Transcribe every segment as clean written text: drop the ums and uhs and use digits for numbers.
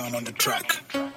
John on the track.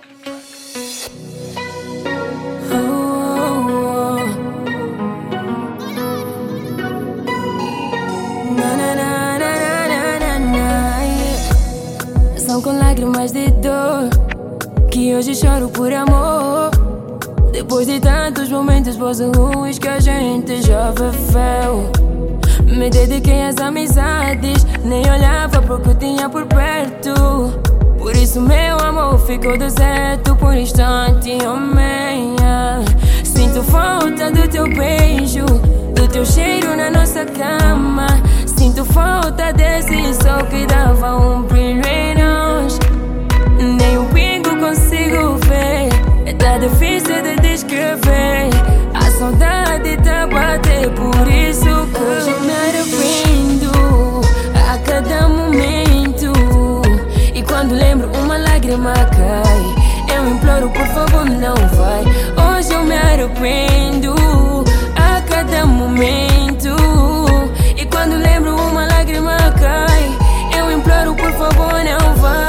São com lágrimas de dor que hoje choro por amor. Depois de tantos momentos bons e ruins que a gente já viveu, me dediquei às amizades, nem olhava pro que eu tinha por perto. Por isso meu amor ficou deserto por instante, oh minha. Sinto falta do teu beijo, do teu cheiro na nossa cama. Sinto falta desse sol que dava um brilho em nós. Nem um pingo consigo ver, tá difícil de descrever. A saudade tá a bater, por isso que hoje eu me arrependo a cada momento. E quando lembro uma lágrima cai, eu imploro por favor não vai. Hoje eu me arrependo a cada momento. E quando lembro uma lágrima cai, eu imploro por favor não vai.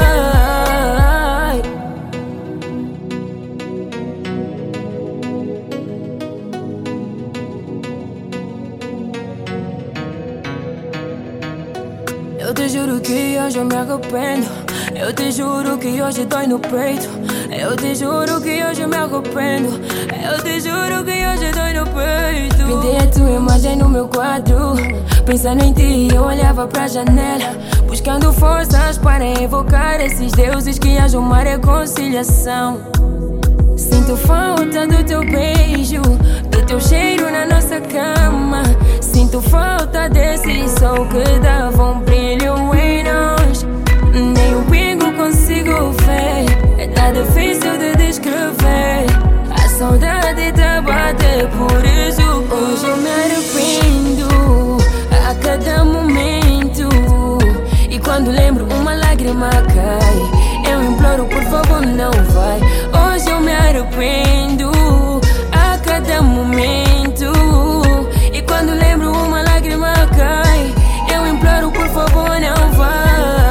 Eu te juro que hoje eu me arrependo. Eu te juro que hoje dói no peito. Eu te juro que hoje eu me arrependo. Eu te juro que hoje dói no peito. Pintei a tua imagem no meu quadro, pensando em ti eu olhava pra janela, buscando forças para invocar esses deuses que hajam uma reconciliação. Sinto falta do teu beijo, do teu cheiro na nossa cama. Sinto falta desse sol que dava um brilho em nós. Nem um pingo consigo ver, tá difícil de descrever. A saudade tá a bater, por isso hoje eu me arrependo a cada momento. E quando lembro uma lágrima cai, eu imploro por favor não vai. Hoje eu me arrependo a cada momento. E quando lembro uma lágrima cai, eu imploro por favor não vai.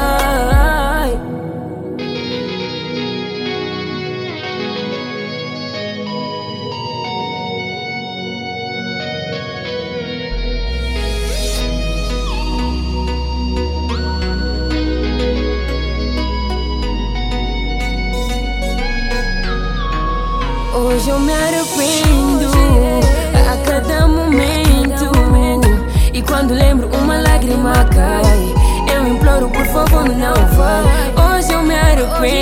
Hoje eu me arrependo a cada momento. E quando lembro uma lágrima cai, eu imploro por favor não vai. Hoje eu me arrependo